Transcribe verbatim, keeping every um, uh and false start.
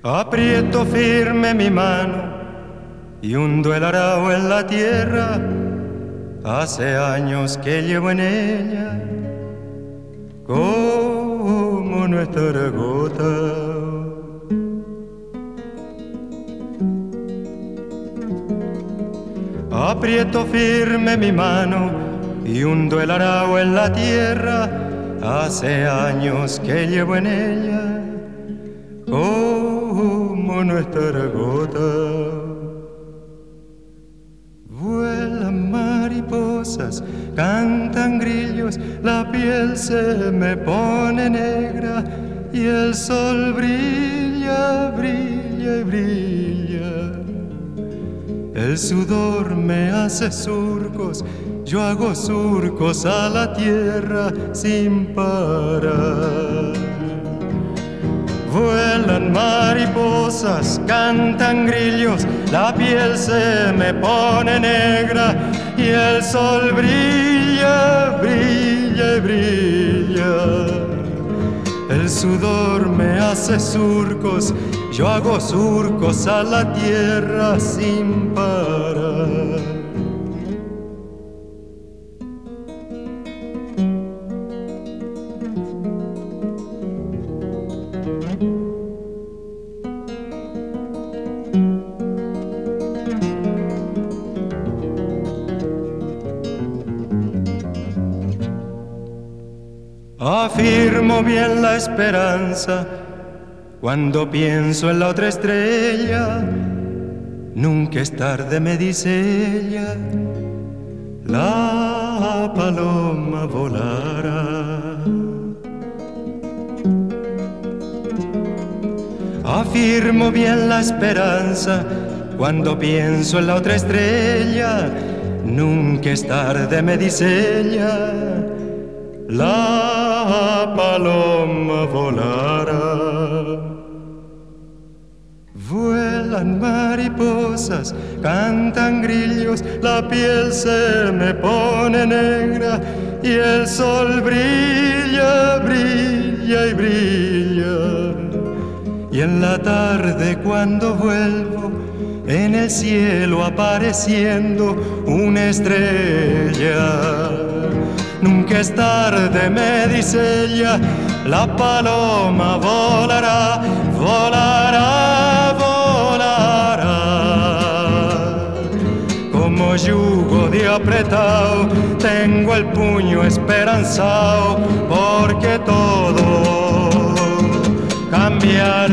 Aprieto firme mi mano y hundo el arao en la tierra. Hace años que llevo en ella como nuestra gota. Aprieto firme mi mano y hundo el arao en la tierra. Hace años que llevo en ella como nuestra gota. Vuelan mariposas, cantan grillos, la piel se me pone negra y el sol brilla, brilla y brilla. El sudor me hace surcos, yo hago surcos a la tierra sin parar. Vuelan mariposas, cantan grillos, la piel se me pone negra y el sol brilla, brilla y brilla. El sudor me hace surcos, yo hago surcos a la tierra sin parar. Afirmo bien la esperanza cuando pienso en la otra estrella. Nunca es tarde, me dice ella, la paloma volará. Afirmo bien la esperanza cuando pienso en la otra estrella. Nunca es tarde, me dice ella, la paloma volará. Vuelan mariposas, cantan grillos, la piel se me pone negra y el sol brilla, brilla y brilla. Y en la tarde cuando vuelvo, en el cielo apareciendo una estrella. Nunca es tarde, me dice ella, la paloma volará, volará, volará. Como yugo de apretado, tengo el puño esperanzado, porque todo cambiará.